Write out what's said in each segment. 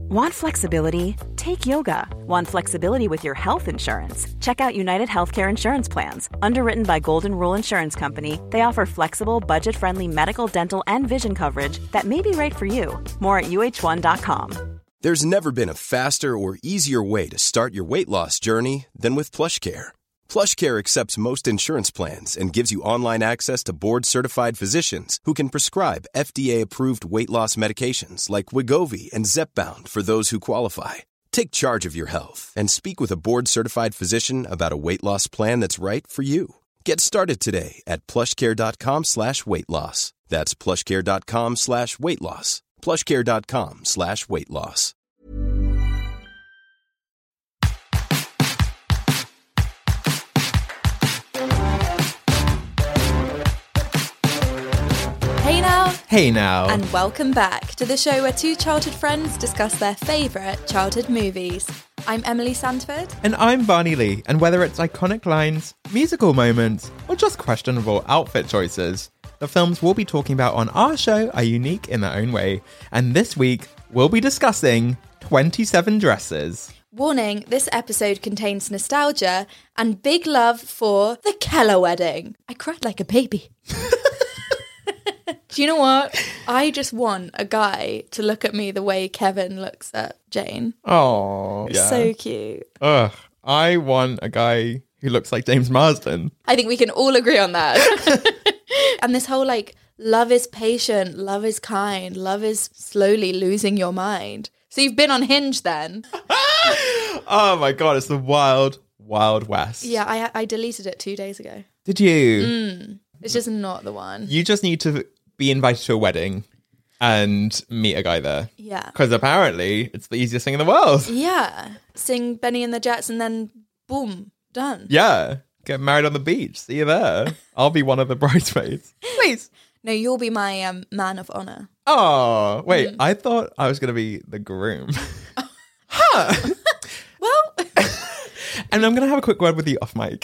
Want flexibility? Take yoga. Want flexibility with your health insurance? Check out United Healthcare Insurance Plans. Underwritten by Golden Rule Insurance Company, they offer flexible, budget-friendly medical, dental, and vision coverage that may be right for you. More at uh1.com. There's never been a faster or easier way to start your weight loss journey than with PlushCare. PlushCare accepts most insurance plans and gives you online access to board-certified physicians who can prescribe FDA-approved weight loss medications like Wegovy and Zepbound for those who qualify. Take charge of your health and speak with a board-certified physician about a weight loss plan that's right for you. Get started today at plushcare.com/weight loss. That's plushcare.com/weight loss. plushcare.com/weight loss. Hey now. And welcome back to the show where two childhood friends discuss their favourite childhood movies. I'm Emily Sandford. And I'm Barney Lee. And whether it's iconic lines, musical moments, or just questionable outfit choices, the films we'll be talking about on our show are unique in their own way. And this week, we'll be discussing 27 Dresses. Warning, this episode contains nostalgia and big love for the Keller wedding. I cried like a baby. Do you know what? I just want a guy to look at me the way Kevin looks at Jane. Oh, yeah. So cute. Ugh, I want a guy who looks like James Marsden. I think we can all agree on that. And this whole love is patient, love is kind, love is slowly losing your mind. So you've been on Hinge then. Oh my God, it's the wild, wild west. Yeah, I deleted it 2 days ago. Did you? It's just not the one. You just need to be invited to a wedding and meet a guy there. Yeah. Because apparently it's the easiest thing in the world. Yeah. Sing Benny and the Jets and then boom, done. Yeah. Get married on the beach. See you there. I'll be one of the bridesmaids. Please. No, you'll be my man of honor. Oh, wait. I thought I was going to be the groom. Huh. Well. And I'm going to have a quick word with you off mic.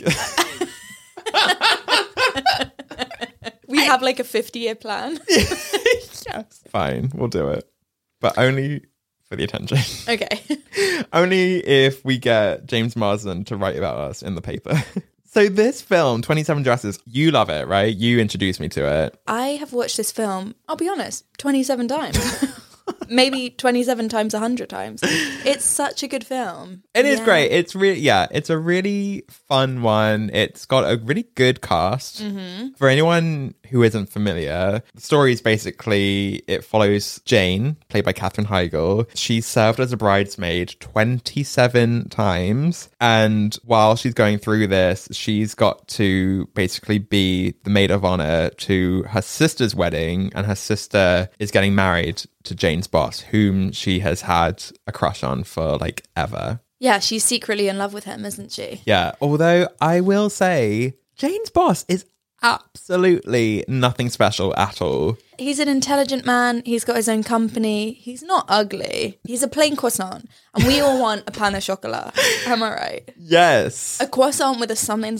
We have a 50-year plan. Yes. Fine, we'll do it. But only for the attention. Okay. Only if we get James Marsden to write about us in the paper. So this film, 27 Dresses, you love it, right? You introduced me to it. I have watched this film, I'll be honest, 27 times. Maybe 27 times, 100 times. It's such a good film. It is great. It's really, it's a really fun one. It's got a really good cast. Mm-hmm. For anyone who isn't familiar, the story is basically, it follows Jane, played by Katherine Heigl. She served as a bridesmaid 27 times. And while she's going through this, she's got to basically be the maid of honor to her sister's wedding. And her sister is getting married to Jane's boss, whom she has had a crush on for ever. Yeah, she's secretly in love with him, isn't she? Yeah, although I will say Jane's boss is absolutely nothing special at all. He's an intelligent man. He's got his own company. He's not ugly. He's a plain croissant. And we all want a pain au chocolat. Am I right? Yes. A croissant with a something.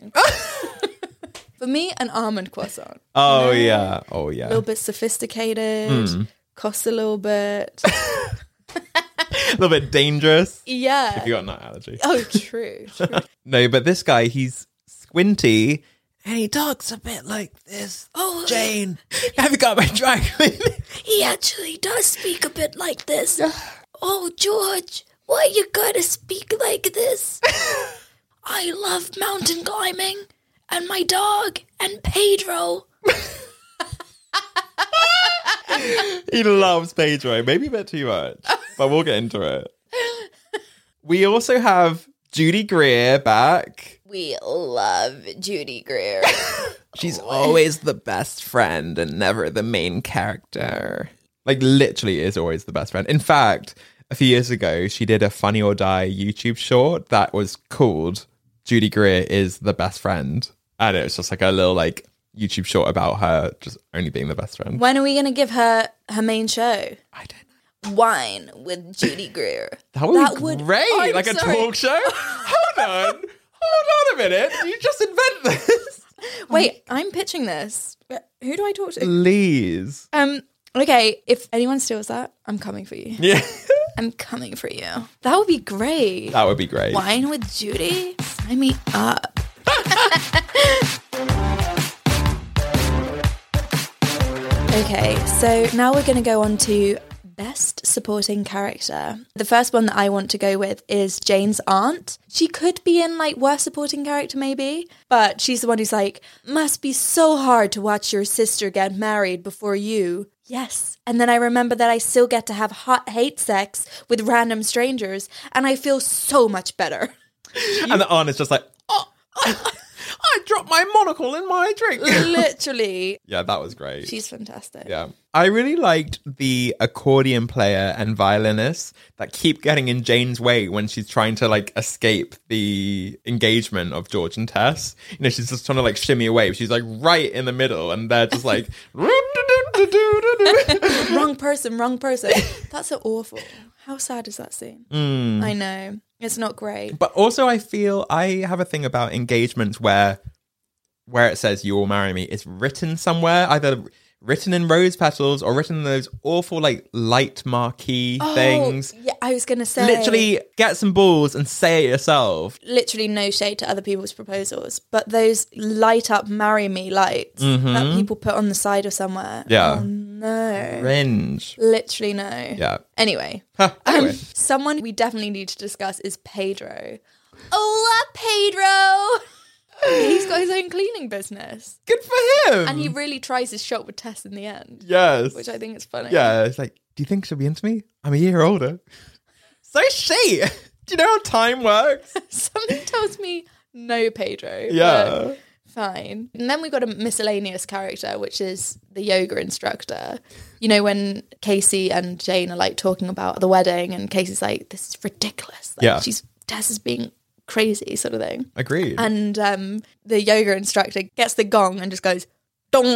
For me, an almond croissant. Oh, yeah. Oh, yeah. A little bit sophisticated. Costs a little bit. A little bit dangerous. Yeah. If you got a nut allergy. Oh, true. No, but this guy, he's squinty and he talks a bit like this. Oh, Jane, have you got my drag queen? He actually does speak a bit like this. Oh, George, why you gotta speak like this? I love mountain climbing and my dog and Pedro. He loves Pedro. Maybe a bit too much, but we'll get into it. We also have Judy Greer back. We love Judy Greer. She's always the best friend and never the main character. Literally is always the best friend. In fact, a few years ago, she did a Funny or Die YouTube short that was called Judy Greer is the Best Friend. And it was just a little YouTube short about her just only being the best friend. When are we going to give her main show? I don't know. Wine with Judy Greer. That would be great. I'm a talk show. Hold on a minute. You just invent this. Wait, I'm pitching this. Who do I talk to? Please. Okay, if anyone steals that, I'm coming for you. Yeah. I'm coming for you. That would be great. That would be great. Wine with Judy? Sign me up. Okay, so now we're going to go on to Best Supporting Character. The first one that I want to go with is Jane's aunt. She could be in like Worst Supporting Character maybe, but she's the one who's like, must be so hard to watch your sister get married before you. Yes. And then I remember that I still get to have hot hate sex with random strangers, and I feel so much better. And the aunt is just like, oh, I dropped my monocle in my drink. Literally. Yeah, that was great. She's fantastic. Yeah. I really liked the accordion player and violinist that keep getting in Jane's way when she's trying to like escape the engagement of George and Tess. You know, she's just trying to like shimmy away. She's like right in the middle and they're just like... Wrong person. That's so awful. How sad is that scene? I know. It's not great. But also I feel I have a thing about engagements where it says you will marry me. It's written somewhere, either written in rose petals or written in those awful like light marquee things. Yeah, I was going to say. Literally get some balls and say it yourself. Literally no shade to other people's proposals, but those light up marry me lights that people put on the side of somewhere. Yeah. Oh, no. Cringe. Literally no. Yeah. Anyway. Anyway. Someone we definitely need to discuss is Pedro. Hola, Pedro! He's got his own cleaning business. Good for him. And he really tries his shot with Tess in the end. Yes. Which I think is funny. Yeah, it's like, do you think she'll be into me? I'm a year older. So is she. Do you know how time works? Something tells me no, Pedro. Yeah. Fine. And then we've got a miscellaneous character, which is the yoga instructor. You know, when Casey and Jane are like talking about the wedding and Casey's like, this is ridiculous. Like, yeah. Tess is being crazy sort of thing. Agreed. And the yoga instructor gets the gong and just goes, dong,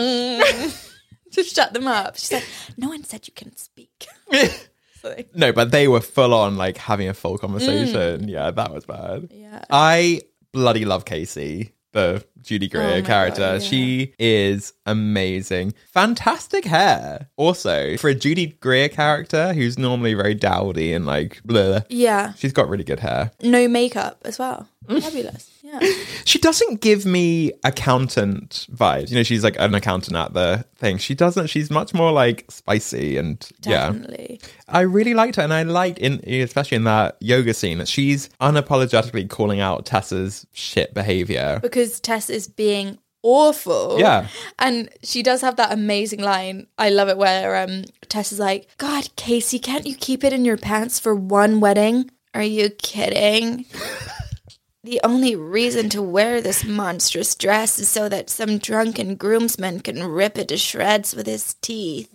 to shut them up. She's like, no one said you couldn't speak. No, but they were full on like having a full conversation. Yeah, that was bad. Yeah. I bloody love Casey, the Judy Greer character. God, yeah. She is amazing. Fantastic hair. Also, for a Judy Greer character who's normally very dowdy and like blah. Yeah. She's got really good hair. No makeup as well. Fabulous. Yeah. She doesn't give me accountant vibes. You know, she's like an accountant at the thing. She doesn't. She's much more like spicy and Definitely. yeah. I really liked her, and I liked especially in that yoga scene that she's unapologetically calling out Tessa's shit behavior Because Tess is being awful. Yeah. And she does have that amazing line. I love it where Tess is like, God, Casey, can't you keep it in your pants for one wedding? Are you kidding? The only reason to wear this monstrous dress is so that some drunken groomsman can rip it to shreds with his teeth.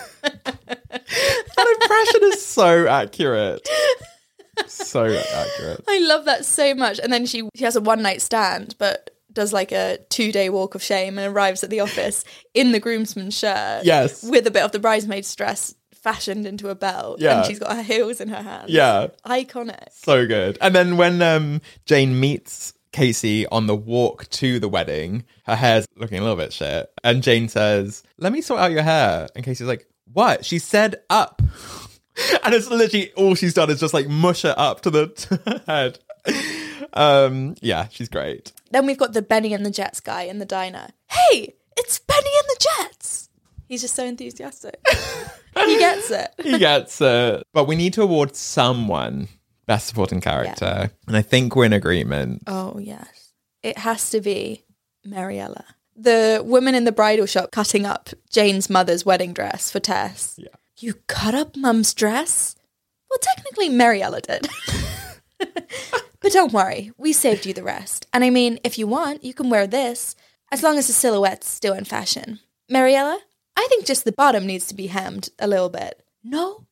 That impression is so accurate. So accurate. I love that so much. And then she has a one-night stand, but does like a 2-day walk of shame and arrives at the office in the groomsman's shirt. Yes. With a bit of the bridesmaid's dress fashioned into a belt. Yeah. And she's got her heels in her hands. Yeah. Iconic. So good. And then when Jane meets Casey on the walk to the wedding, her hair's looking a little bit shit. And Jane says, let me sort out your hair. And Casey's like, what? She said up. And it's literally all she's done is just like mush it up to the head. Yeah, she's great. Then we've got the Benny and the Jets guy in the diner. Hey, it's Benny and the Jets. He's just so enthusiastic. He gets it. He gets it. But we need to award someone Best Supporting Character. Yeah. And I think we're in agreement. Oh, yes. It has to be Mariella. The woman in the bridal shop cutting up Jane's mother's wedding dress for Tess. Yeah. You cut up Mum's dress? Well, technically, Mariella did. But don't worry, we saved you the rest. And I mean, if you want, you can wear this, as long as the silhouette's still in fashion. Mariella, I think just the bottom needs to be hemmed a little bit. No.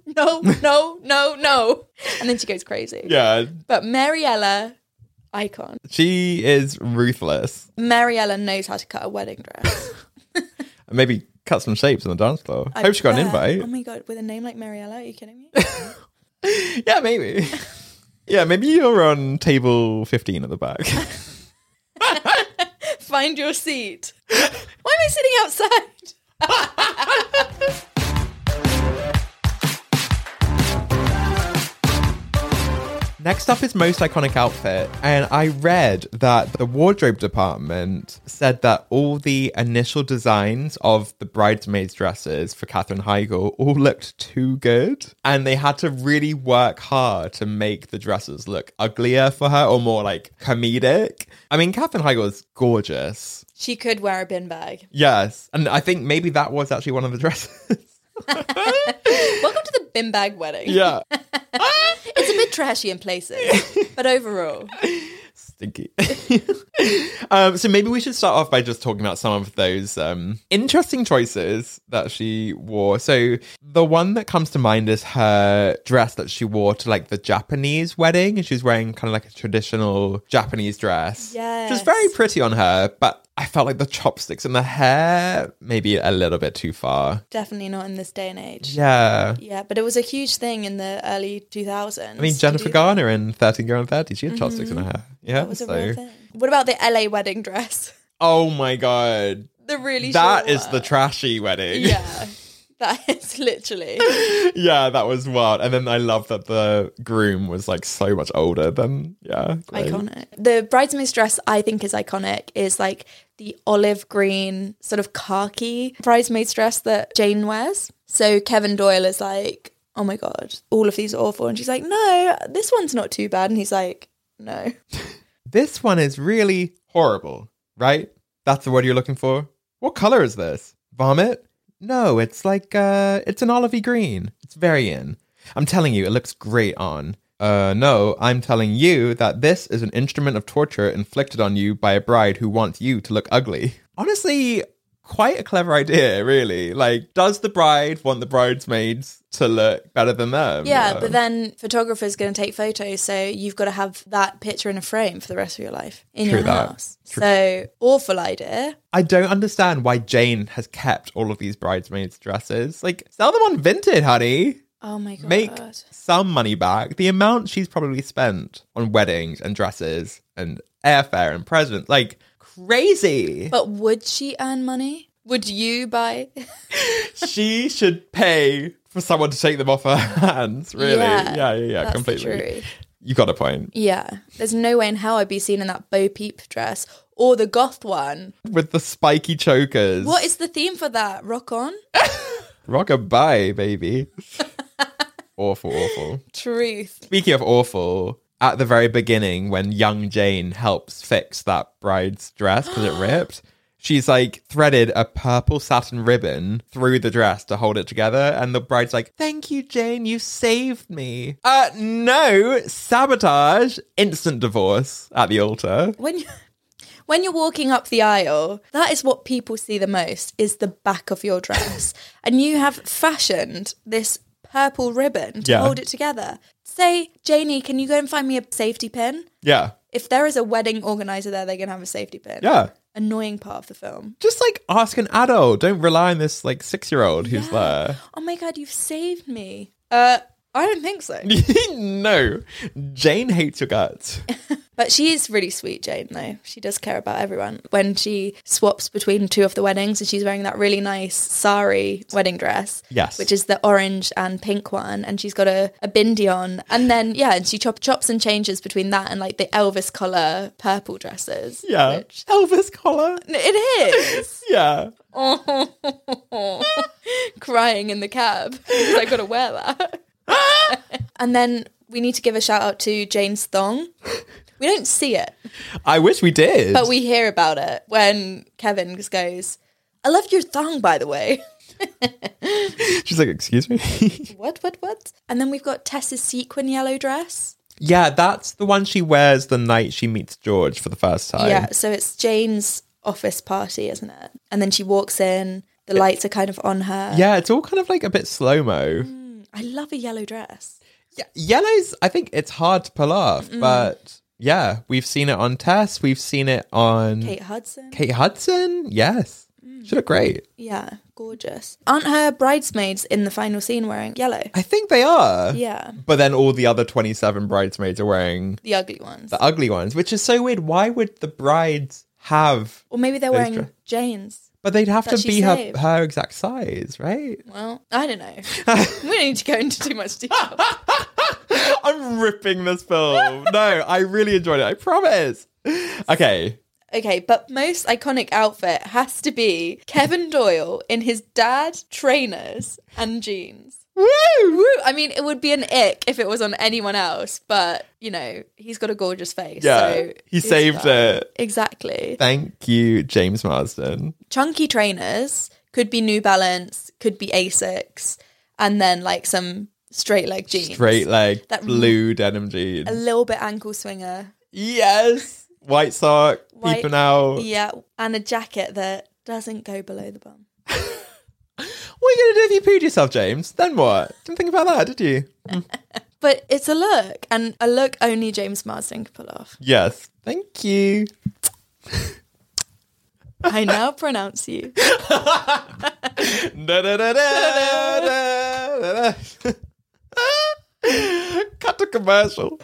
And then she goes crazy. Yeah. But Mariella, icon. She is ruthless. Mariella knows how to cut a wedding dress. Maybe cut some shapes on the dance floor. I hope she got an invite. Oh my God, with a name like Mariella, are you kidding me? Yeah, maybe. Yeah, maybe you're on table 15 at the back. Find your seat. Why am I sitting outside? Next up is most iconic outfit. And I read that the wardrobe department said that all the initial designs of the bridesmaids' dresses for Katherine Heigl all looked too good. And they had to really work hard to make the dresses look uglier for her or more like comedic. I mean, Katherine Heigl is gorgeous. She could wear a bin bag. Yes. And I think maybe that was actually one of the dresses. Welcome to the bin bag wedding. Yeah. It's a bit trashy in places, but overall. Stinky. So maybe we should start off by just talking about some of those interesting choices that she wore. So the one that comes to mind is her dress that she wore to like the Japanese wedding. And she was wearing kind of like a traditional Japanese dress. Yes. Which was very pretty on her, but I felt like the chopsticks and the hair maybe a little bit too far. Definitely not in this day and age. Yeah. Yeah, but it was a huge thing in the early 2000s. I mean, Jennifer Garner in 13 Going on 30, she had chopsticks in her hair. Yeah, That was a real thing. What about the LA wedding dress? Oh my God. The really That short is one. the trashy wedding. Yeah, that is literally. Yeah, that was wild. And then I love that the groom was like so much older than, great. Iconic. The bridesmaid's dress I think is iconic is like the olive green sort of khaki bridesmaid's dress that Jane wears. So Kevin Doyle is like, oh my God, all of these are awful. And she's like, no, this one's not too bad. And he's like, no. This one is really horrible, right? That's the word you're looking for? What color is this? Vomit? No, it's like, it's an olivey green. It's very in. I'm telling you, it looks great on. No, I'm telling you that this is an instrument of torture inflicted on you by a bride who wants you to look ugly. Honestly, quite a clever idea, really. Like, does the bride want the bridesmaids to look better than them? Yeah, but then photographer's going to take photos, so you've got to have that picture in a frame for the rest of your life in True your that. house. So, awful idea. I don't understand why Jane has kept all of these bridesmaids' dresses. Like, sell them on Vinted, honey. Oh my God. Make some money back. The amount she's probably spent on weddings and dresses and airfare and presents, like, crazy. But would she earn money? Would you buy? She should pay for someone to take them off her hands, really. Yeah, that's completely. the truth. You got a point. Yeah. There's no way in hell I'd be seen in that Bo Peep dress or the goth one. With the spiky chokers. What is the theme for that? Rock on? Rock-a-bye, baby. Awful. Truth. Speaking of awful, at the very beginning, when young Jane helps fix that bride's dress because it ripped, she's like threaded a purple satin ribbon through the dress to hold it together. And the bride's like, thank you, Jane, you saved me. No, sabotage, instant divorce at the altar. When you're walking up the aisle, that is what people see the most, is the back of your dress. And you have fashioned this purple ribbon to hold it together. Say, Janie, can you go and find me a safety pin? Yeah. If there is a wedding organizer there, they're going to have a safety pin. Yeah. Annoying part of the film. Just like ask an adult. Don't rely on this like 6-year-old who's there. Oh my God, you've saved me. I don't think so. No. Jane hates your guts. But she is really sweet, Jane, though. She does care about everyone. When she swaps between two of the weddings and she's wearing that really nice sari wedding dress. Yes. Which is the orange and pink one. And she's got a bindi on. And then, and she chops and changes between that and like the Elvis collar purple dresses. Yeah. Which... Elvis collar. It is. Yeah. Crying in the cab. Because I got to wear that. And then we need to give a shout out to Jane's thong. We don't see it. I wish we did. But we hear about it when Kevin just goes, I love your thong, by the way. She's like, excuse me? What? And then we've got Tess's sequin yellow dress. Yeah, that's the one she wears the night she meets George for the first time. Yeah, so it's Jane's office party, isn't it? And then she walks in, the lights are kind of on her. Yeah, it's all kind of like a bit slow-mo. I love a yellow dress. Yeah, yellow's, I think it's hard to pull off, but... Yeah, we've seen it on Tess. We've seen it on... Kate Hudson. Kate Hudson? Yes. She looked great. Yeah, gorgeous. Aren't her bridesmaids in the final scene wearing yellow? I think they are. Yeah. But then all the other 27 bridesmaids are wearing... The ugly ones. The ugly ones, which is so weird. Why would the brides have... Or maybe they're wearing Jane's. But they'd have to she be saved. her exact size, right? Well, I don't know. We don't need to go into too much detail. I'm ripping this film. No, I really enjoyed it. I promise. Okay. Okay, but most iconic outfit has to be Kevin Doyle in his dad trainers and jeans. Woo! Woo! I mean, it would be an ick if it was on anyone else, but, you know, he's got a gorgeous face. Yeah, so he it's saved fine. it. Exactly. Thank you, James Marsden. Chunky trainers could be New Balance, could be Asics, and then like some straight leg jeans. Straight leg, That blue denim jeans. A little bit ankle swinger. Yes. White sock, peeping out. Yeah, and a jacket that doesn't go below the bum. What are you going to do if you pooed yourself, James? Then what? Didn't think about that, did you? But it's a look, and a look only James Marsden could pull off. Yes. Thank you. I now pronounce you. Cut to commercial.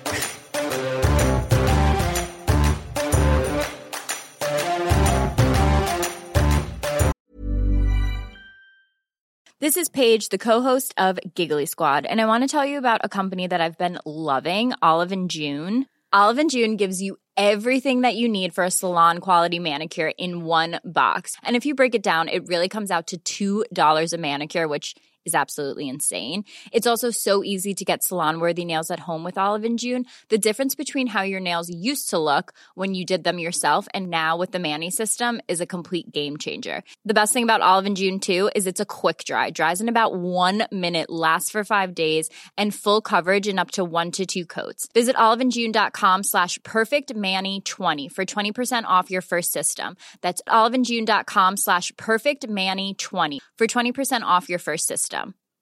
This is Paige, the co-host of Giggly Squad, and I want to tell you about a company that I've been loving, Olive & June. Olive & June gives you everything that you need for a salon-quality manicure in one box. And if you break it down, it really comes out to $2 a manicure, which is absolutely insane. It's also so easy to get salon-worthy nails at home with Olive & June. The difference between how your nails used to look when you did them yourself and now with the Mani system is a complete game changer. The best thing about Olive & June, too, is it's a quick dry. Dries in about 1 minute, lasts for 5 days, and full coverage in up to 1 to 2 coats. Visit oliveandjune.com/perfectmani20 for 20% off your first system. That's oliveandjune.com/perfectmani20 for 20% off your first system.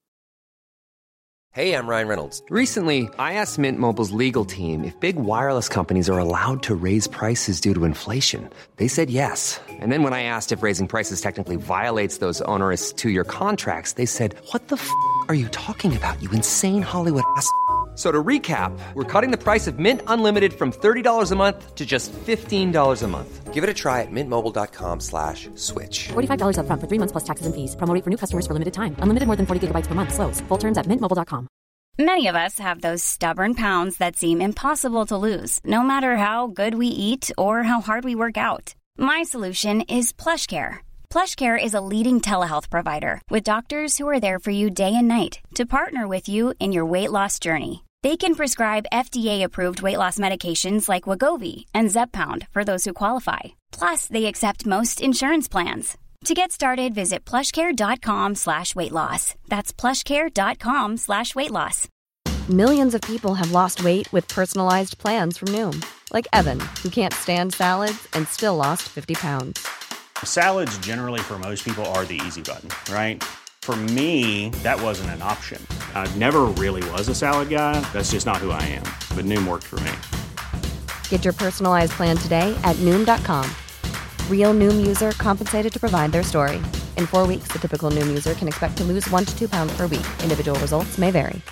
Hey, I'm Ryan Reynolds. Recently, I asked Mint Mobile's legal team if big wireless companies are allowed to raise prices due to inflation. They said yes. And then when I asked if raising prices technically violates those onerous 2-year contracts, they said, "What the f*** are you talking about, you insane Hollywood ass?" So to recap, we're cutting the price of Mint Unlimited from $30 a month to just $15 a month. Give it a try at mintmobile.com/switch. $45 up front for 3 months plus taxes and fees. Promo rate for new customers for limited time. Unlimited more than 40 gigabytes per month. Slows full terms at mintmobile.com. Many of us have those stubborn pounds that seem impossible to lose, no matter how good we eat or how hard we work out. My solution is PlushCare. PlushCare is a leading telehealth provider with doctors who are there for you day and night to partner with you in your weight loss journey. They can prescribe FDA-approved weight loss medications like Wegovy and Zepbound for those who qualify. Plus, they accept most insurance plans. To get started, visit plushcare.com/weightloss. That's plushcare.com/weightloss. Millions of people have lost weight with personalized plans from Noom. Like Evan, who can't stand salads and still lost 50 pounds. Salads generally for most people are the easy button, right? For me, that wasn't an option. I never really was a salad guy. That's just not who I am. But Noom worked for me. Get your personalized plan today at Noom.com. Real Noom user compensated to provide their story. In 4 weeks, the typical Noom user can expect to lose 1 to 2 pounds per week. Individual results may vary.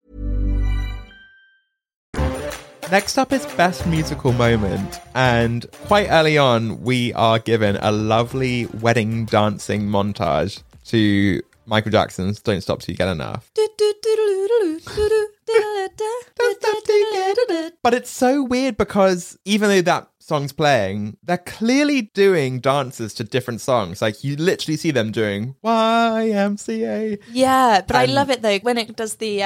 Next up is Best Musical Moment, and quite early on we are given a lovely wedding dancing montage to Michael Jackson's Don't Stop Till You Get Enough. But it's so weird because even though that song's playing, they're clearly doing dances to different songs. Like you literally see them doing YMCA. Yeah, but I love it though when it does the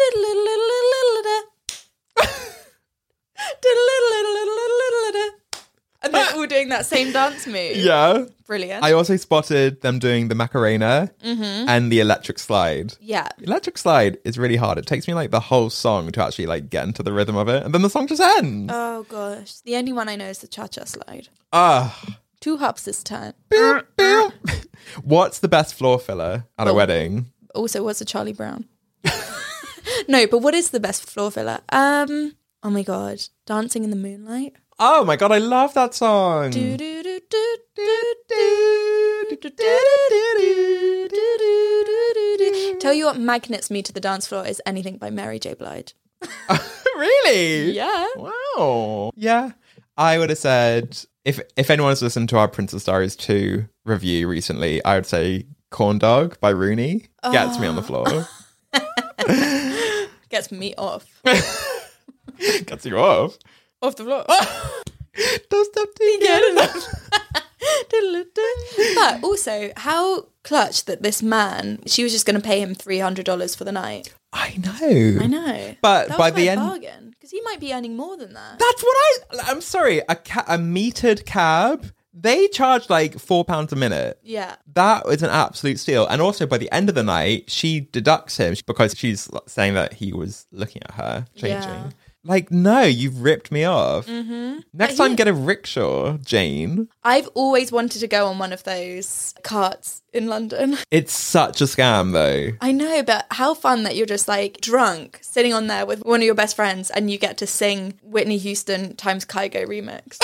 and they're all doing that same dance move. Yeah. Brilliant. I also spotted them doing the Macarena and the electric slide. Yeah. Electric slide is really hard. It takes me like the whole song to actually like get into the rhythm of it. And then the song just ends. Oh gosh. The only one I know is the cha-cha slide. 2 hops this time. What's the best floor filler at a wedding? Also, what's a Charlie Brown? No, but what is the best floor filler? Oh my god. Dancing in the Moonlight. Oh my god, I love that song. Tell you what magnets me to the dance floor is Anything by Mary J. Blige. Really? Yeah. Wow. Yeah. I would have said, if anyone has listened to our Princess Diaries 2 review recently, I would say Corn Dog by Rooney gets me on the floor. Gets me off. Cuts you off. Off the floor. Don't stop to get enough. But also, how clutch that this man, she was just going to pay him $300 for the night. I know. But That by was the quite a end, bargain, because he might be earning more than that. that's what I'm sorry. A metered cab. They charge like £4 a minute. Yeah. That is an absolute steal. And also by the end of the night, she deducts him because she's saying that he was looking at her, changing. Yeah. Like, no, you've ripped me off. Mm-hmm. Next time, get a rickshaw, Jane. I've always wanted to go on one of those carts in London. It's such a scam, though. I know, but how fun that you're just like drunk, sitting on there with one of your best friends and you get to sing Whitney Houston times Kygo remix.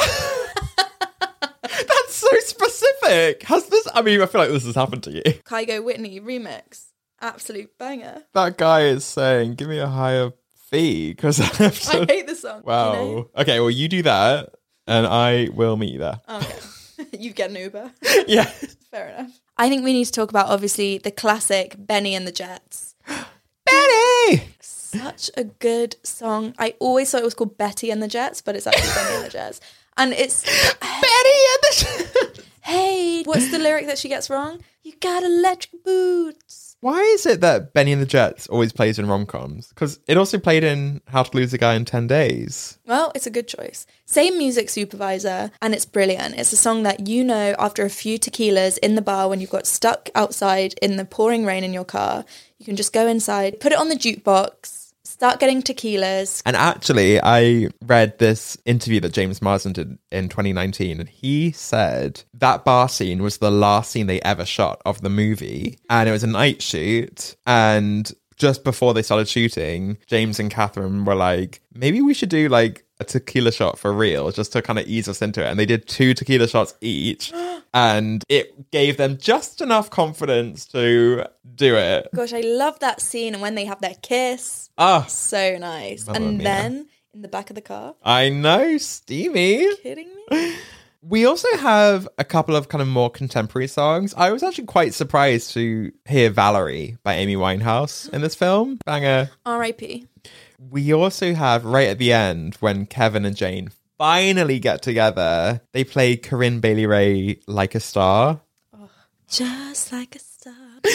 That's so specific. Has this, I mean, I feel like this has happened to you. Kygo Whitney remix. Absolute banger. That guy is saying, give me a higher fee because I have to... I hate the song. Wow. You know? Okay, well, you do that and I will meet you there. Okay. You get an Uber. Yeah. Fair enough. I think we need to talk about, obviously, the classic Benny and the Jets. Benny! Such a good song. I always thought it was called Betty and the Jets, but it's actually Benny and the Jets. And it's... Benny and the Jets! Hey, what's the lyric that she gets wrong? You got electric boots. Why is it that Benny and the Jets always plays in rom-coms? Because it also played in How to Lose a Guy in 10 Days. Well, it's a good choice. Same music supervisor, and it's brilliant. It's a song that you know after a few tequilas in the bar when you've got stuck outside in the pouring rain in your car. You can just go inside, put it on the jukebox, start getting tequilas. And actually, I read this interview that James Marsden did in 2019, and he said that bar scene was the last scene they ever shot of the movie. And it was a night shoot, and just before they started shooting, James and Catherine were like, maybe we should do like a tequila shot for real, just to kind of ease us into it. And they did 2 tequila shots each, and it gave them just enough confidence to do it. Gosh, I love that scene, and when they have their kiss. Ah, So nice. Mamma And mia. then in the back of the car. I know, steamy. Kidding me? We also have a couple of kind of more contemporary songs. I was actually quite surprised to hear Valerie by Amy Winehouse in this film. Banger. R.I.P. We also have right at the end when Kevin and Jane finally get together, they play Corinne Bailey Rae Like a Star. Just like a star.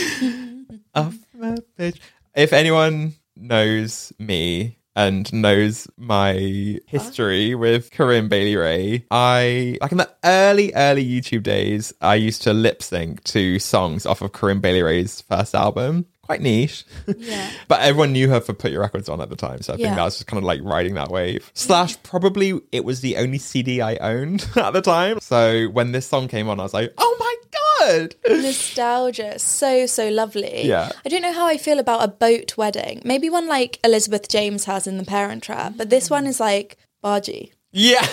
Off my page. If anyone knows me and knows my history with Corinne Bailey Rae, like in the early YouTube days, I used to lip sync to songs off of Corinne Bailey Rae's first album. Quite niche. Yeah. But everyone knew her for Put Your Records On at the time. So I think Yeah. that was just kind of like riding that wave. / probably it was the only CD I owned at the time. So when this song came on, I was like, oh my God. Nostalgia. So lovely. Yeah. I don't know how I feel about a boat wedding. Maybe one like Elizabeth James has in The Parent Trap. But this one is like bargee. Yeah.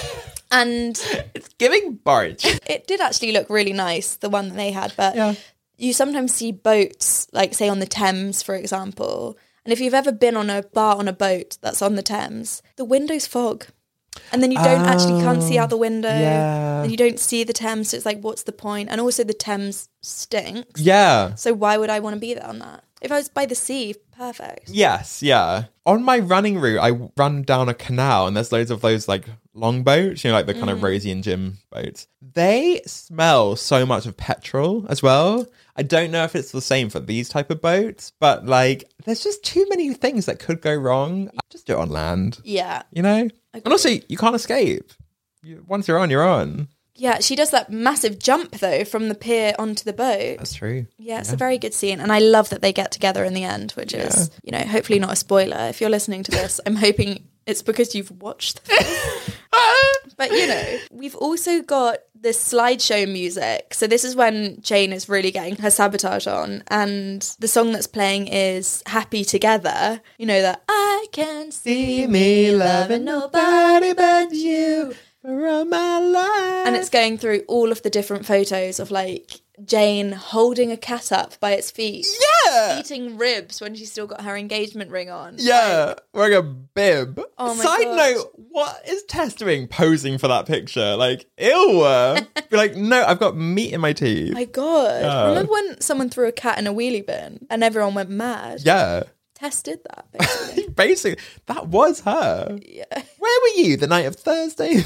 And It's giving barge. it did actually look really nice, the one that they had. But Yeah. you sometimes see boats, like say on the Thames, for example. And if you've ever been on a bar on a boat that's on the Thames, the window's fog. And then you can't see out the window. Yeah. And you don't see the Thames. So it's like, what's the point? And also the Thames stinks. Yeah. So why would I want to be there on that? If I was by the sea, perfect. Yes, yeah. On my running route, I run down a canal and there's loads of those like long boats, like the kind of Rosie and Jim boats. They smell so much of petrol as well. I don't know if it's the same for these type of boats, but like there's just too many things that could go wrong. Just do it on land, Yeah. you know? And also, you can't escape. Once you're on, you're on. Yeah, she does that massive jump, though, from the pier onto the boat. That's true. Yeah, it's a very good scene. And I love that they get together in the end, which is, hopefully not a spoiler. If you're listening to this, I'm hoping it's because you've watched the film. But, we've also got this slideshow music. So this is when Jane is really getting her sabotage on. And the song that's playing is Happy Together. You know, that I can see me loving nobody but you. For all my life. And it's going through all of the different photos of like Jane holding a cat up by its feet. Yeah. Eating ribs when she's still got her engagement ring on. Yeah, wearing a bib. Oh my Side gosh. note, what is Tess doing posing for that picture? Like, ew. Be like, no, I've got meat in my teeth. My God. Yeah. Remember when someone threw a cat in a wheelie bin and everyone went mad? Yeah. Tess did that, basically. Basically, that was her. Yeah. Where were you the night of Thursday?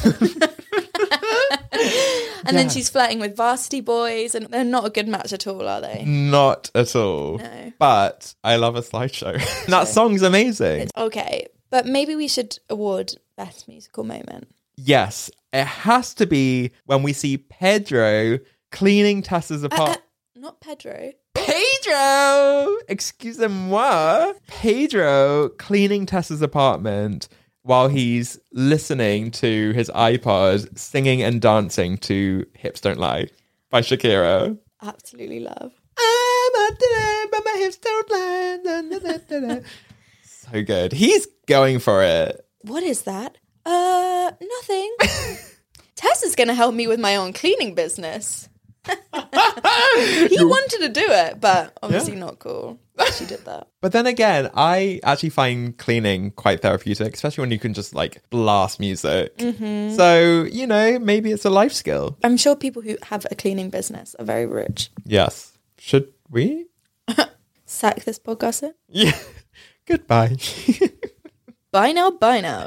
And then she's flirting with Varsity Boys, and they're not a good match at all, are they? Not at all. No. But I love a slideshow. That song's amazing. Okay, but maybe we should award Best Musical Moment. Yes, it has to be when we see Pedro cleaning Tess's apartment. Not Pedro. Pedro! Excusez-moi. Pedro cleaning Tess's apartment while he's listening to his iPod, singing and dancing to Hips Don't Lie by Shakira. Absolutely love. I'm a today, but my hips don't lie. Da, da, da, da. So good. He's going for it. What is that? Nothing. Tess is going to help me with my own cleaning business. He wanted to do it, but obviously not cool. She did that. But then again, I actually find cleaning quite therapeutic, especially when you can just like blast music. Mm-hmm. So, you know, maybe it's a life skill. I'm sure people who have a cleaning business are very rich. Yes. Should we? Sack this podcast in? Yeah. Goodbye. Bye now, bye now.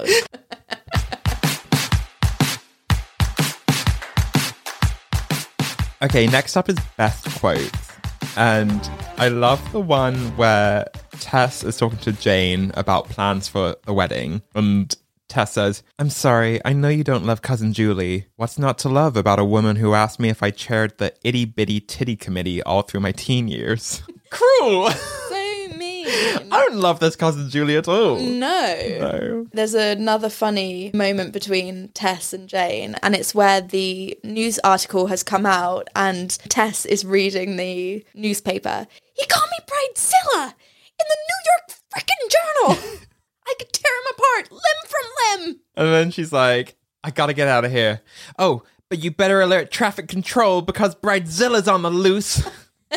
Okay, next up is best quotes. And I love the one where Tess is talking to Jane about plans for the wedding. And Tess says, I'm sorry, I know you don't love Cousin Julie. What's not to love about a woman who asked me if I chaired the itty bitty titty committee all through my teen years? Cruel! So mean. I don't love this Cousin Julie at all. No. There's another funny moment between Tess and Jane, and it's where the news article has come out and Tess is reading the newspaper. He called me Bridezilla in the New York frickin' Journal. I could tear him apart, limb from limb. And then she's like, I gotta get out of here. Oh, but you better alert traffic control because Bridezilla's on the loose.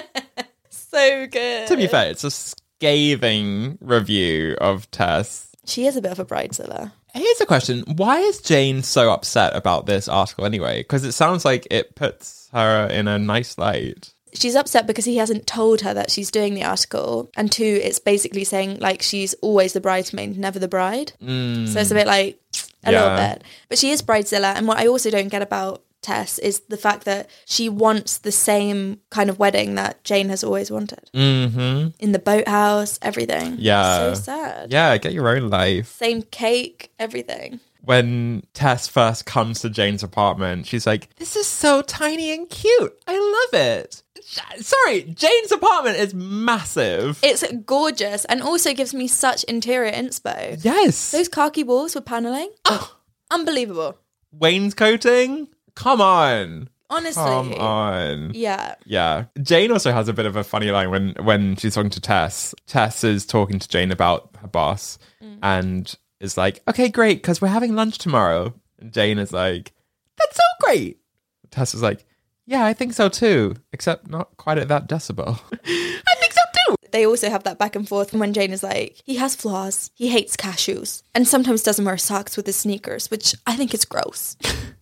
So good. To be fair, it's a scathing review of Tess. She is a bit of a Bridezilla. Here's a question. Why is Jane so upset about this article anyway? Because it sounds like it puts her in a nice light. She's upset because he hasn't told her that she's doing the article. And two, it's basically saying like she's always the bridesmaid, never the bride. So it's a bit like a little bit. But she is Bridezilla. And what I also don't get about Tess is the fact that she wants the same kind of wedding that Jane has always wanted. Mm-hmm. In the boathouse, everything. Yeah. So sad. Yeah, get your own life. Same cake, everything. When Tess first comes to Jane's apartment, she's like, this is so tiny and cute. I love it. Sorry, Jane's apartment is massive. It's gorgeous and also gives me such interior inspo. Yes. Those khaki walls with paneling. Oh, unbelievable. Wainscoting? Come on. Honestly. Come on. Yeah. Yeah. Jane also has a bit of a funny line when she's talking to Tess. Tess is talking to Jane about her boss and is like, okay, great, because we're having lunch tomorrow. And Jane is like, that's so great. Tess is like, yeah, I think so too, except not quite at that decibel. I think so too. They also have that back and forth when Jane is like, he has flaws, he hates cashews, and sometimes doesn't wear socks with his sneakers, which I think is gross.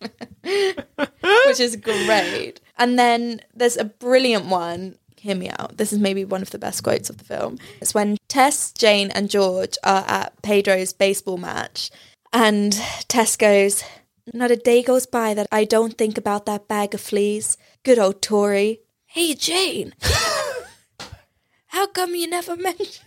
Which is great. And then there's a brilliant one. Hear me out. This is maybe one of the best quotes of the film. It's when Tess, Jane, and George are at Pedro's baseball match, and Tess goes, not a day goes by that I don't think about that bag of fleas. Good old Tori. Hey, Jane. How come you never mentioned...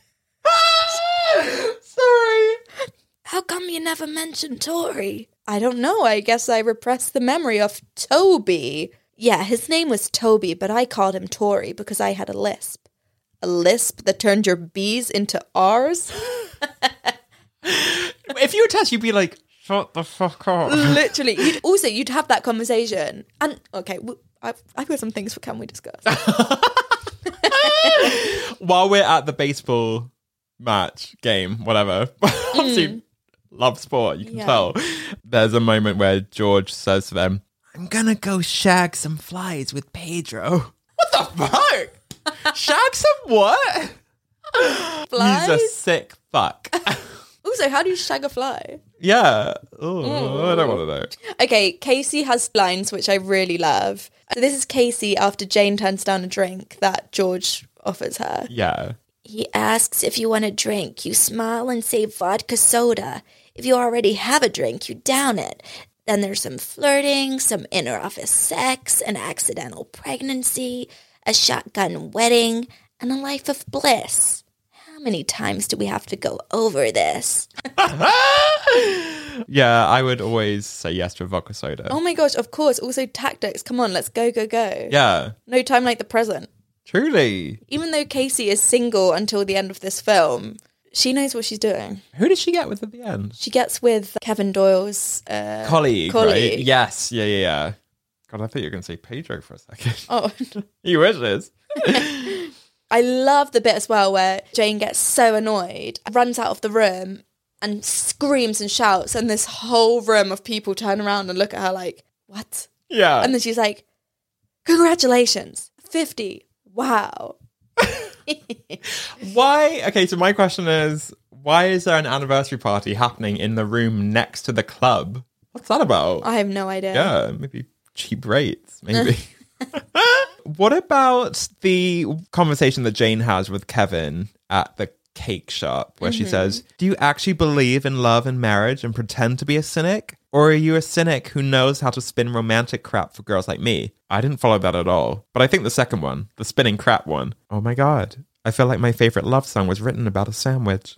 Sorry. How come you never mentioned Tori? I don't know. I guess I repressed the memory of Toby. Yeah, his name was Toby, but I called him Tori because I had a lisp. A lisp that turned your B's into R's? If you were Tess, you'd be like, shut the fuck up. Literally. You'd have that conversation. And, okay, I've got some things for Can We Discuss? While we're at the baseball match, game, whatever. Obviously, love sport, you can tell. There's a moment where George says to them, I'm gonna go shag some flies with Pedro. What the fuck? Shag some what? Flies? He's a sick fuck. Also, how do you shag a fly? Yeah. Ooh, I don't want to know. Okay, Casey has lines which I really love. So this is Casey after Jane turns down a drink that George offers her. Yeah. He asks if you want a drink. You smile and say vodka soda. If you already have a drink, you down it. Then there's some flirting, some inter-office sex, an accidental pregnancy, a shotgun wedding, and a life of bliss. How many times do we have to go over this? Yeah, I would always say yes to a vodka soda. Oh my gosh, of course. Also tactics. Come on, let's go. Yeah, No time like the present. truly. Even though Casey is single until the end of this film, she knows what she's doing. Who did she get with at the end? She gets with Kevin Doyle's Colleague, right? Yes, yeah. God, I thought you were going to say Pedro for a second. Oh, He wishes. I love the bit as well where Jane gets so annoyed, runs out of the room and screams and shouts, and this whole room of people turn around and look at her like, what? Yeah. And then she's like, congratulations, 50. Wow. Why? Okay, so my question is, why is there an anniversary party happening in the room next to the club? What's that about? I have no idea. Yeah, maybe cheap rates, maybe. What about the conversation that Jane has with Kevin at the cake shop where she says, do you actually believe in love and marriage and pretend to be a cynic? Or are you a cynic who knows how to spin romantic crap for girls like me? I didn't follow that at all. But I think the second one, the spinning crap one, oh my God. I feel like my favorite love song was written about a sandwich.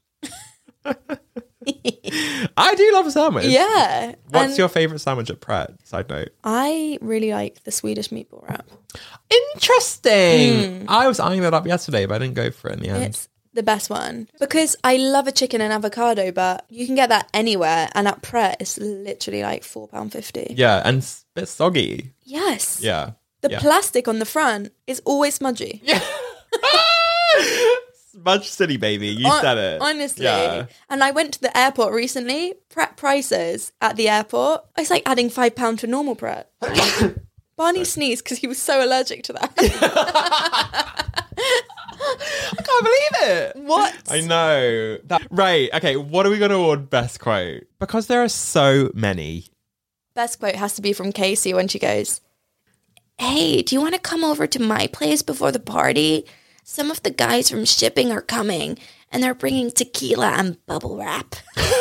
I do love a sandwich. Yeah. What's your favorite sandwich at Pret? Side note. I really like the Swedish meatball wrap. Interesting. I was eyeing that up yesterday, but I didn't go for it in the end. It's the best one. Because I love a chicken and avocado, but you can get that anywhere. And at Pret, it's literally like £4.50. Yeah, and it's a bit soggy. Yes. Yeah. The plastic on the front is always smudgy. Yeah. Smudge City, baby. You said it. Honestly. Yeah. And I went to the airport recently. Pret prices at the airport. It's like adding £5 to normal Pret. Barney sneezed because he was so allergic to that. I can't believe it. What? I know. Right. Okay. What are we going to award best quote? Because there are so many. Best quote has to be from Casey when she goes, Hey, do you want to come over to my place before the party? Some of the guys from shipping are coming, and they're bringing tequila and bubble wrap.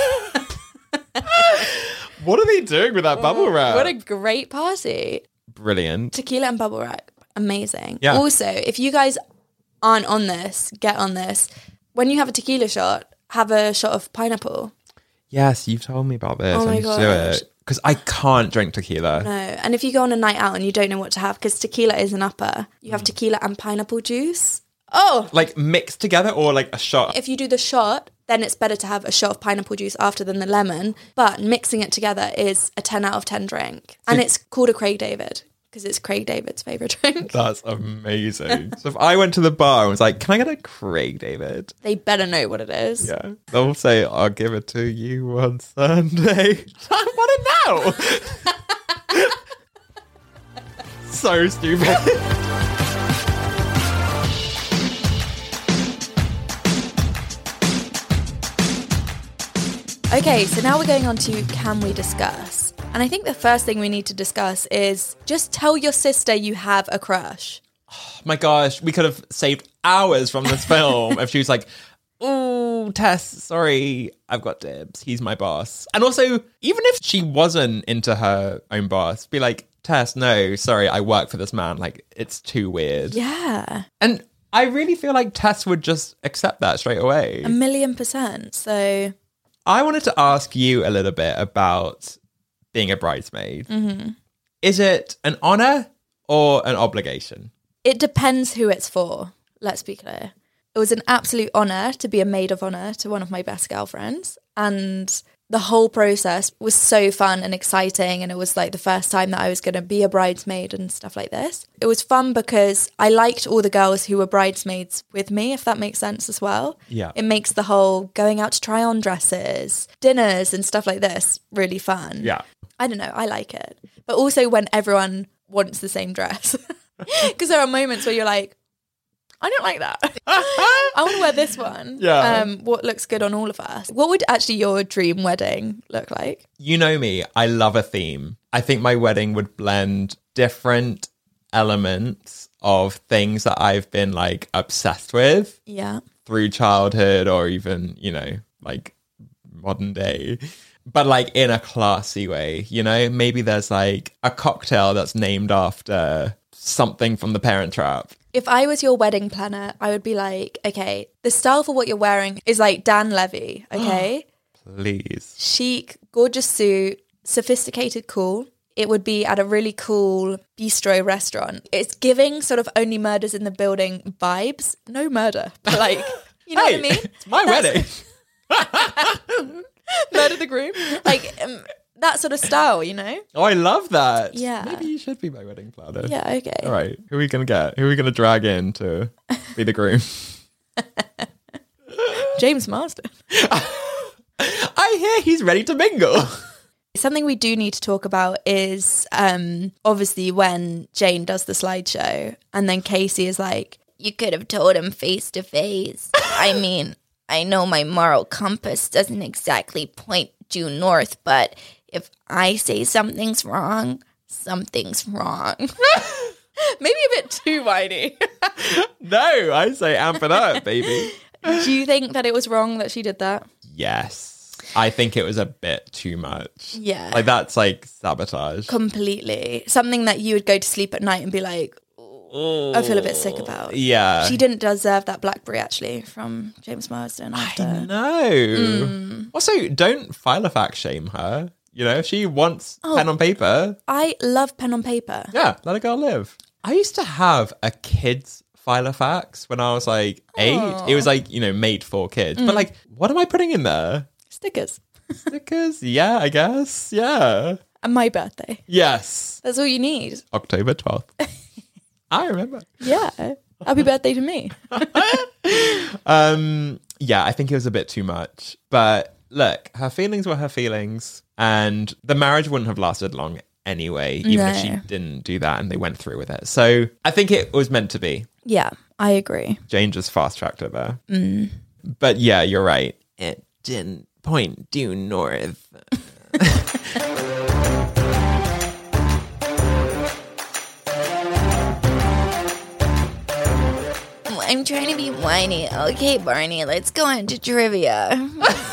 What are they doing with that bubble wrap? what a great party. Brilliant. Tequila and bubble wrap. Amazing. Yeah. Also, if you guys aren't on this, get on this. When you have a tequila shot, have a shot of pineapple. Yes, you've told me about this. Oh my I need to do gosh. it. Because I can't drink tequila. No. And if you go on a night out and you don't know what to have, because tequila is an upper, you have tequila and pineapple juice. Oh! Like mixed together or like a shot? If you do the shot, then it's better to have a shot of pineapple juice after than the lemon. But mixing it together is a 10 out of 10 drink. And it's called a Craig David, because it's Craig David's favourite drink. That's amazing. So if I went to the bar and was like, can I get a Craig David? They better know what it is. Yeah. They'll say, I'll give it to you on Sunday. I want it now. So stupid. Okay, so now we're going on to Can We Discuss? And I think the first thing we need to discuss is just tell your sister you have a crush. Oh my gosh, we could have saved hours from this film if she was like, oh, Tess, sorry, I've got dibs. He's my boss. And also, even if she wasn't into her own boss, be like, Tess, no, sorry, I work for this man. Like, it's too weird. Yeah. And I really feel like Tess would just accept that straight away. 1,000,000%. So I wanted to ask you a little bit about being a bridesmaid. Mm-hmm. Is it an honor or an obligation? it depends who it's for. Let's be clear. It was an absolute honour to be a maid of honour to one of my best girlfriends. And the whole process was so fun and exciting. And it was like the first time that I was going to be a bridesmaid and stuff like this. It was fun because I liked all the girls who were bridesmaids with me, if that makes sense as well. Yeah. It makes the whole going out to try on dresses, dinners and stuff like this really fun. Yeah. I don't know. I like it. But also when everyone wants the same dress. Because there are moments where you're like, I don't like that. I want to wear this one. Yeah. What looks good on all of us? What would actually your dream wedding look like? You know me, I love a theme. I think my wedding would blend different elements of things that I've been like obsessed with Yeah. through childhood or even, you know, like modern day, but like in a classy way, you know? Maybe there's like a cocktail that's named after something from The Parent Trap. If I was your wedding planner, I would be like, okay, the style for what you're wearing is like Dan Levy, okay? Please. Chic, gorgeous suit, sophisticated, cool. It would be at a really cool bistro restaurant. It's giving sort of Only Murders in the Building vibes. No murder, but like, you know what I mean? It's my wedding. Murder the groom. Like, that sort of style, you know? Oh, I love that. Yeah. Maybe you should be my wedding planner. Yeah, okay. All right. Who are we going to get? Who are we going to drag in to be the groom? James Marsden. I hear he's ready to mingle. Something we do need to talk about is obviously when Jane does the slideshow and then Casey is like, You could have told him face to face. I mean, I know my moral compass doesn't exactly point due north, but if I say something's wrong, something's wrong. maybe a bit too whiny. No, I say amp it up, baby. Do you think that it was wrong that she did that? Yes. I think it was a bit too much. Yeah. Like, that's like sabotage. Completely. Something that you would go to sleep at night and be like, I feel a bit sick about. Yeah. She didn't deserve that BlackBerry, actually, from James Marsden after. I know. Also, don't file a fact shame her. You know, if she wants pen on paper. I love pen on paper. Yeah, let a girl live. I used to have a kids Filofax when I was like 8. It was like, you know, made for kids. But like, what am I putting in there? Stickers. Stickers? Yeah, I guess. Yeah. And my birthday. Yes. That's all you need. October 12th. I remember. Yeah. Happy birthday to me. Yeah, I think it was a bit too much. But look, her feelings were her feelings. And the marriage wouldn't have lasted long anyway, even if she didn't do that and they went through with it. So I think it was meant to be. Yeah, I agree. Jane just fast-tracked it there. But yeah, you're right. It didn't point due north. I'm trying to be whiny. Okay, Barney, let's go on to trivia.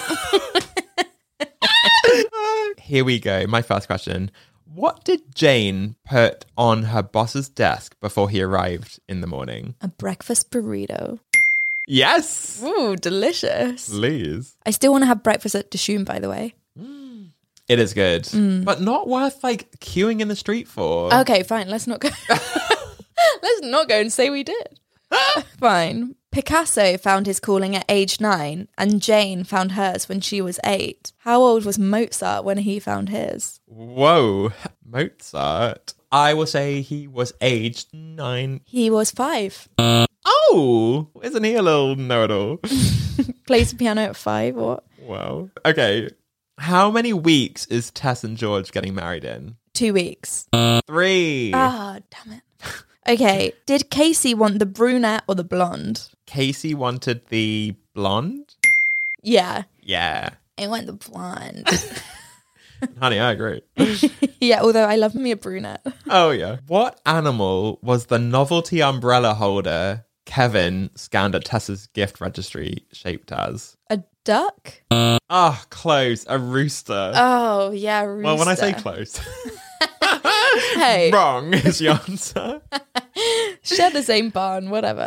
Here we go. My first question. What did Jane put on her boss's desk before he arrived in the morning? A breakfast burrito. Yes. Ooh, delicious. Please. I still want to have breakfast at Dishoom, by the way. It is good. But not worth like queuing in the street for. Okay, fine. Let's not go. Let's not go and say we did. Fine. Picasso found his calling at age 9 and Jane found hers when she was 8. How old was Mozart when he found his? Whoa. Mozart. I will say he was aged 9. He was 5. Oh, isn't he a little know-it-all? Plays the piano at 5, what? Wow. Okay. How many weeks is Tess and George getting married in? 2 weeks. 3. Ah, damn it. Okay, did Casey want the brunette or the blonde? Casey wanted the blonde? Yeah. Yeah. I want the blonde. Honey, I agree. Yeah, although I love me a brunette. Oh, yeah. What animal was the novelty umbrella holder Kevin scanned at Tessa's gift registry shaped as? A duck? Ah, close. A rooster. Oh, yeah, rooster. Well, when I say close... Hey. Wrong is the answer. Share the same barn, whatever.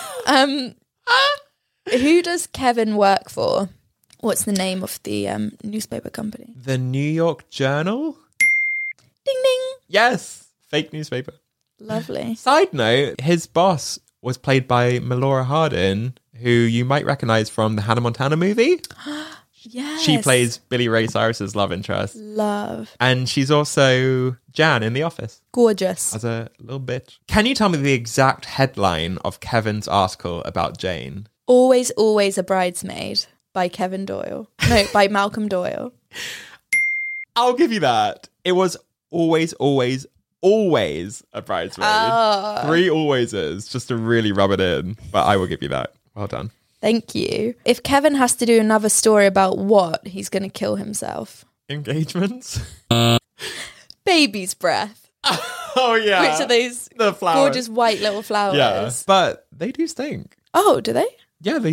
Who does Kevin work for? What's the name of the newspaper company? The New York Journal? Ding ding. Yes. Fake newspaper. Lovely. Side note, his boss was played by Melora Hardin, who you might recognize from the Hannah Montana movie. Yes. She plays Billy Ray Cyrus's love interest. Love. And she's also Jan in The Office. Gorgeous. As a little bitch. Can you tell me the exact headline of Kevin's article about Jane? Always, always a bridesmaid by Kevin Doyle. No, by Malcolm Doyle. I'll give you that. It was always, always, always a bridesmaid. 3 alwayses, just to really rub it in. But I will give you that. Well done. Thank you. If Kevin has to do another story about what, he's going to kill himself. Engagements? Baby's breath. Oh, yeah. Which are those the flowers. gorgeous white little flowers. Yeah, but they do stink. Oh, do they? Yeah, they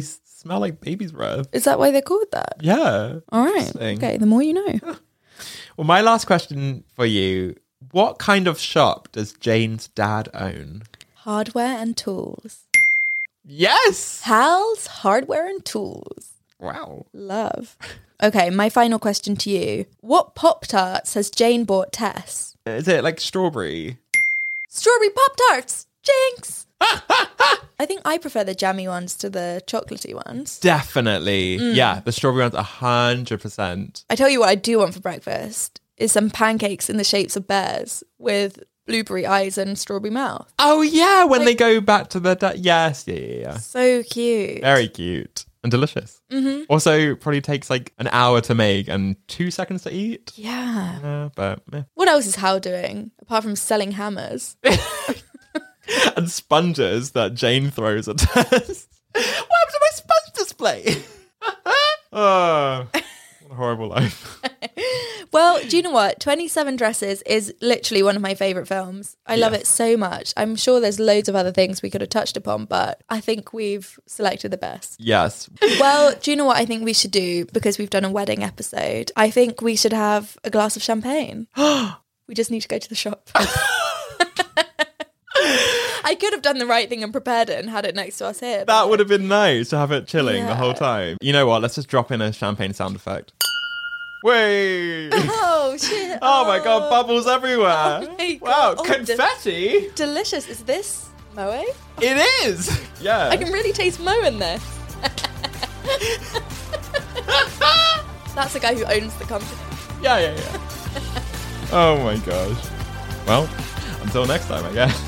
smell like baby's breath. Is that why they're called that? Yeah. All right. Interesting. Okay, the more you know. Well, my last question for you. What kind of shop does Jane's dad own? Hardware and tools. Yes! Hal's Hardware and Tools. Wow. Love. Okay, my final question to you. What Pop-Tarts has Jane bought Tess? Is it like strawberry? Strawberry Pop-Tarts! Jinx! I think I prefer the jammy ones to the chocolatey ones. Definitely. Yeah, the strawberry ones 100%. I tell you what I do want for breakfast is some pancakes in the shapes of bears with blueberry eyes and strawberry mouth. Oh, yeah, when they go back to the... Yes, yeah. So cute. Very cute. And delicious. Mm-hmm. Also, probably takes like an hour to make and 2 seconds to eat. Yeah. But What else is Hal doing apart from selling hammers? and sponges that Jane throws at us. What happened to my sponge display? Oh, what a horrible life. Well, do you know what? 27 Dresses is literally one of my favourite films. I love it so much. I'm sure there's loads of other things we could have touched upon, but I think we've selected the best. Yes. Well, do you know what I think we should do? Because we've done a wedding episode. I think we should have a glass of champagne. We just need to go to the shop. I could have done the right thing and prepared it and had it next to us here. That would have been nice to have it chilling the whole Yeah. time. You know what? Let's just drop in a champagne sound effect. Way! Oh, shit. Oh my god, bubbles everywhere. Oh my Wow, God. Oh, confetti? Delicious. Is this Moe? It is! Yeah. I can really taste Moe in this. That's the guy who owns the company. Yeah. Oh my gosh. Well, until next time, I guess.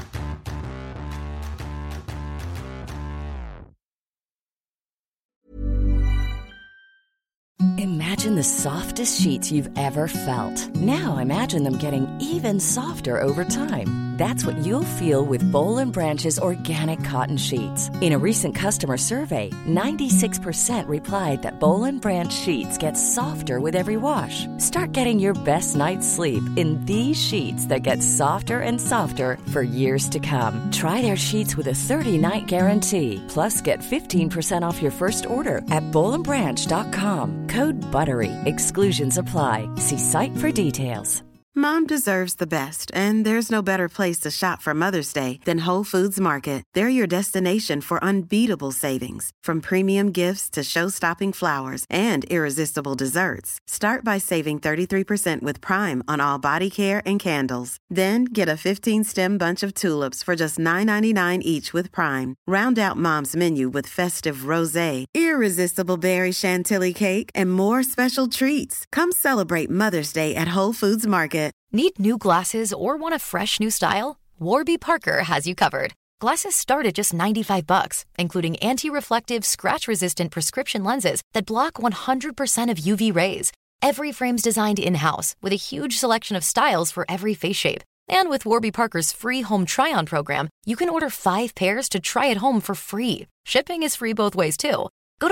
Imagine the softest sheets you've ever felt. Now imagine them getting even softer over time. That's what you'll feel with Boll & Branch's organic cotton sheets. In a recent customer survey, 96% replied that Boll & Branch sheets get softer with every wash. Start getting your best night's sleep in these sheets that get softer and softer for years to come. Try their sheets with a 30-night guarantee. Plus, get 15% off your first order at bollandbranch.com. Code BUTTERY. Exclusions apply. See site for details. Mom deserves the best, and there's no better place to shop for Mother's Day than Whole Foods Market. They're your destination for unbeatable savings, from premium gifts to show-stopping flowers and irresistible desserts. Start by saving 33% with Prime on all body care and candles. Then get a 15-stem bunch of tulips for just $9.99 each with Prime. Round out Mom's menu with festive rosé, irresistible berry chantilly cake, and more special treats. Come celebrate Mother's Day at Whole Foods Market. Need new glasses or want a fresh new style? Warby Parker has you covered. Glasses start at just $95, including anti-reflective, scratch-resistant prescription lenses that block 100% of UV rays. Every frame's designed in-house with a huge selection of styles for every face shape. And with Warby Parker's free home try-on program, you can order 5 pairs to try at home for free. Shipping is free both ways, too. Go to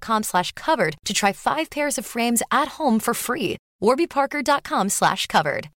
warbyparker.com/covered to try 5 pairs of frames at home for free. warbyparker.com/covered.